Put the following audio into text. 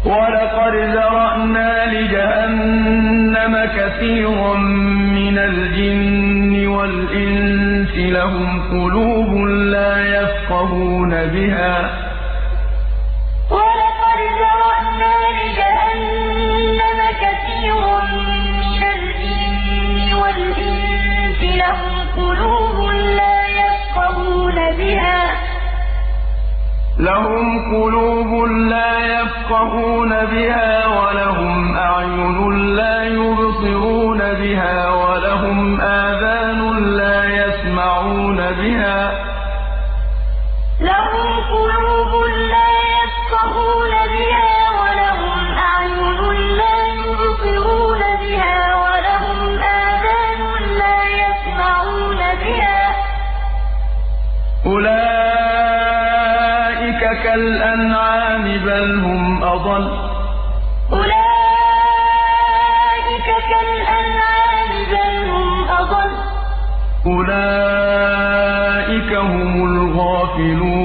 وَلَقَدْ ذَرَأْنَا لِجَهَنَّمَ كَثِيرًا مِّنَ الْجِنِّ وَالْإِنسِ لَهُمْ قُلُوبٌ لَّا يَفْقَهُونَ بِهَا وَلَهُمْ أَعْيُنٌ لَّا يُبْصِرُونَ بِهَا وَلَهُمْ آذَانٌ لَّا يَسْمَعُونَ بِهَا ۚ أُولَٰئِكَ كَالْأَنْعَامِ بَلْ هُمْ أَضَلُّ ۚ أُولَٰئِكَ هُمُ الْغَافِلُونَ